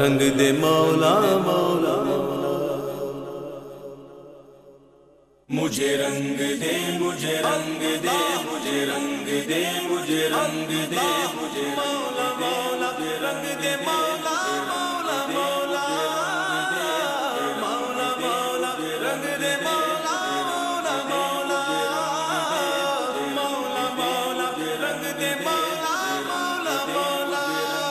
رنگ دے مولا مولا مجھے رنگ دے مجھے رنگ دے مجھے رنگ دے مجھے رنگ دے مجھے مولا مولا رنگ دے مولا مولا مولا مولا مولا رنگ دے مولا مولا مولا مولا مولا رنگ دے مولا مولا مولا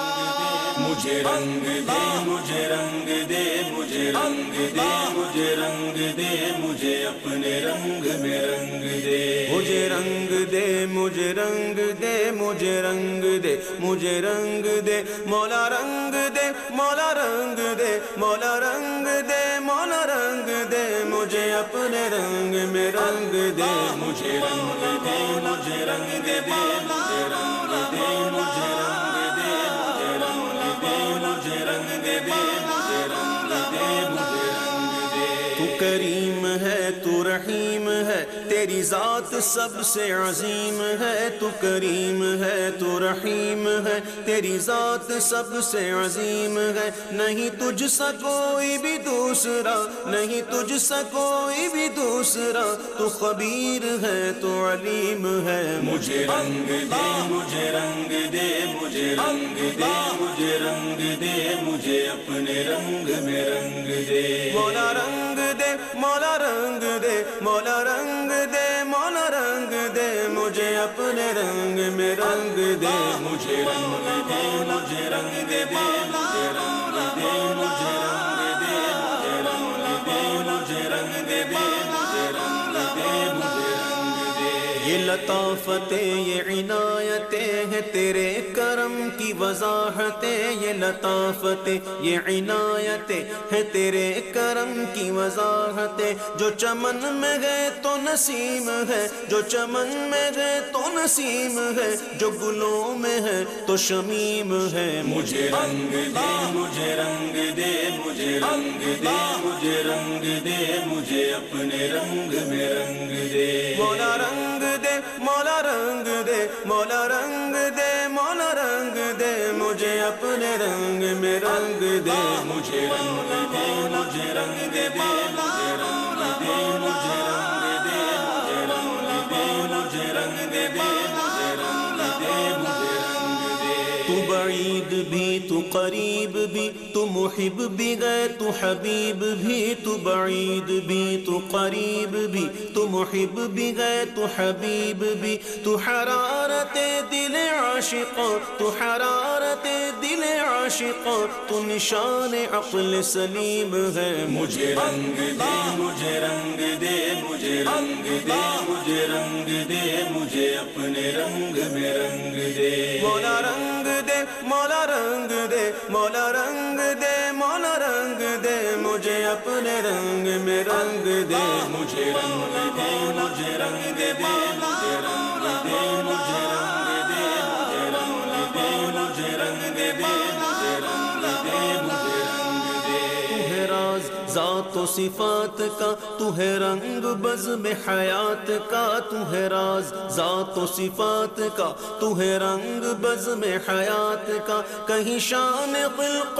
مجھے رنگ دے مجھے رنگ دے مجھے رنگ دے مجھے رنگ دے مجھے اپنے رنگ میں رنگ دے مجھے رنگ دے مجھے رنگ دے مجھے رنگ دے مجھے رنگ دے مولا رنگ دے مولا رنگ دے مولا رنگ دے مولا رنگ دے مجھے اپنے رنگ میں رنگ دے مجھے رنگ دے مجھے رنگ دے مجھے رنگ دے مجھے رنگ دے مجھے رنگ دے مجھے رنگ دے مجھے رنگ دے مجھے رنگ دے تو کریم ہے تو رحیم ہے تیری ذات سب سے عظیم ہے تو کریم ہے تو رحیم ہے تیری ذات سب سے عظیم ہے نہیں تجھ سا کوئی بھی دوسرا نہیں تجھ سا کوئی بھی دوسرا تو خبیر ہے تو علیم ہے مجھے رنگ دے مجھے رنگ دے مجھے رنگ دے مجھے رنگ دے مجھے اپنے رنگ میں رنگ دے مولا رنگ دے مولا رنگ دے مولا رنگ دے مولا رنگ دے مجھے اپنے رنگ میں رنگ دے مجھے رنگ دے مجھے رنگ دے مجھے رنگ دے مجھے رنگ دے مجھے رنگ دے مجھے رنگ دے مجھے رنگ دے مجھے رنگ دے یہ لطافتیں یہ عنایتیں ہیں تیرے کرم کی وضاحتیں یہ لطافتیں یہ عنایتیں ہیں تیرے کرم کی وضاحتیں جو چمن میں گئے تو نسیم ہے جو چمن میں گئے تو نسیم ہے جو گلوں میں ہے تو شمیم ہے مجھے رنگ دے مجھے رنگ دے مجھے رنگ دے مجھے رنگ دے مجھے اپنے رنگ میں رنگ دے مولا رنگ دے مولا رنگ دے مولا رنگ دے مولا رنگ دے مجھے اپنے رنگ میں رنگ دے مجھے رنگ دے مجھے رنگ دے مجھے رنگ دے مجھے رنگ دے مجھے رنگ دے مجھے رنگ دے مجھے رنگ دے مجھے رنگ دے تو بعید بھی تو قریب بھی تو محب بھی گئے تو حبیب بھی تو بعید بھی تو قریب بھی تو محب بھی گئے تو حبیب بھی تو حرارت دل عاشق تو حرارت دل عاشق تو نشان عقل سلیم ہے مجھے رنگ دے مجھے رنگ دے مجھے رنگ دے مجھے رنگ دے مجھے اپنے رنگ میں رنگ دے مولا رنگ دے مولا رنگ دے مولا رنگ دے مولا رنگ دے مجھے اپنے رنگ میں رنگ دے مجھے رنگ دے مجھے رنگ دے مجھے رنگ دے مجھے رنگ دے مجھے رنگ دے مجھے رنگ دے مجھے رنگ دے مجھے رنگ دے تو ہے راز ذات و صفات کا تو ہے رنگ بزم حیات کا تو ہے راز ذات و صفات کا تو ہے رنگ بزم حیات کا کہیں شان خلق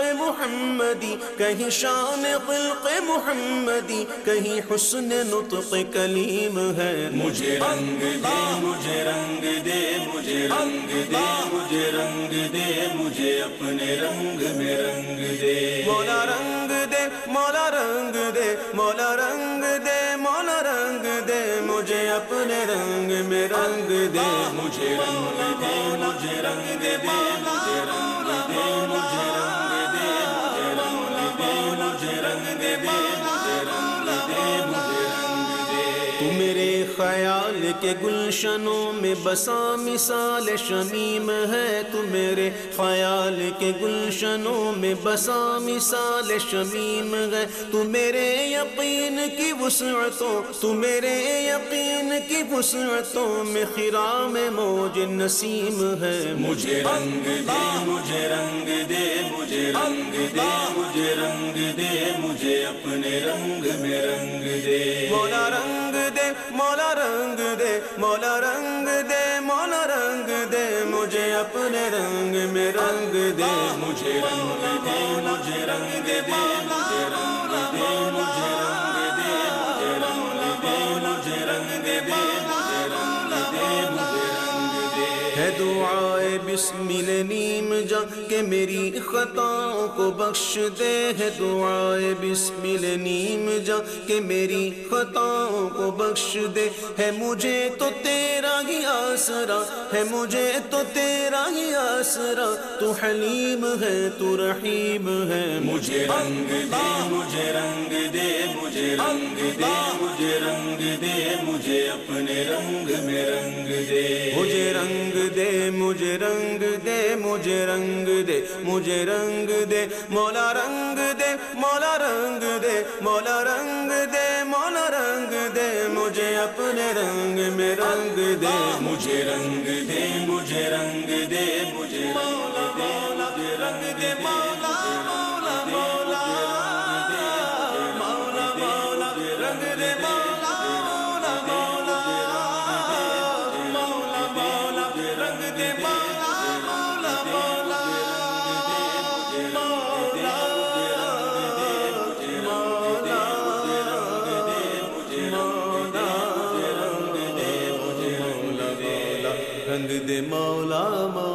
محمدی کہیں شان خلق محمدی کہیں حسن نطق کلیم ہے مجھے رنگ دے مجھے رنگ دے مجھے رنگ دے مجھے رنگ دے مجھے اپنے رنگ میں رنگ دے مولا رنگ دے مولا رنگ دے مولا رنگ دے مولا رنگ دے مجھے اپنے رنگ میں رنگ دے مجھے رنگ دے مجھے رنگ دے مجھے رنگ دے مجھے رنگ دے مجھے رنگ دے مجھے رنگ دے مجھے رنگ دے مجھے رنگ دے تو میرے خیال کے گلشنوں میں بسا مثال شمیم ہے تو میرے خیال کے گلشنوں میں بسا مثال شمیم ہے تو میرے یقین کی وسعتوں تو میرے یقین کی وسعتوں میں خرام موج نسیم ہے مجھے رنگ دے مجھے رنگ دے مجھے رنگ دے مجھے رنگ دے مجھے اپنے رنگ میں رنگ دے مولا رنگ دے مولا رنگ دے مولا رنگ دے مولا رنگ دے مجھے مجھے اپنے رنگ میں رنگ دے مجھے رنگ دے مجھے رنگ دے مجھے رنگ دے مجھے رنگ دے مجھے رنگ دے مجھے رنگ دے مجھے رنگ دے مجھے رنگ دے ہے دعائے بسمل نیم جاں کہ میری خطاؤں کو بخش دے ہے دعائے بسمل نیم جاں کہ میری خطاؤں کو بخش دے ہے مجھے تو تیرا ہی آسرا ہے مجھے تو تیرا ہی آسرا تو حلیم ہے تو رحیم ہے مجھے رنگ دے مجھے رنگ دے مجھے رنگ دے مجھے رنگ دے مجھے اپنے رنگ میں رنگ دے مجھے رنگ دے مجھے رنگ دے مجھے رنگ دے مجھے رنگ دے مولا رنگ دے مولا رنگ دے مولا رنگ دے مولا رنگ دے مجھے اپنے رنگ میں رنگ دے مجھے رنگ دے مجھے رنگ دے مجھے رنگ دے مجھے رنگ دے مولا مولا مولا مولا مولا رنگ دے مولا مولا مولا مولا مولا رنگ دے مولا مولا مولا رنگ دے مولا مولا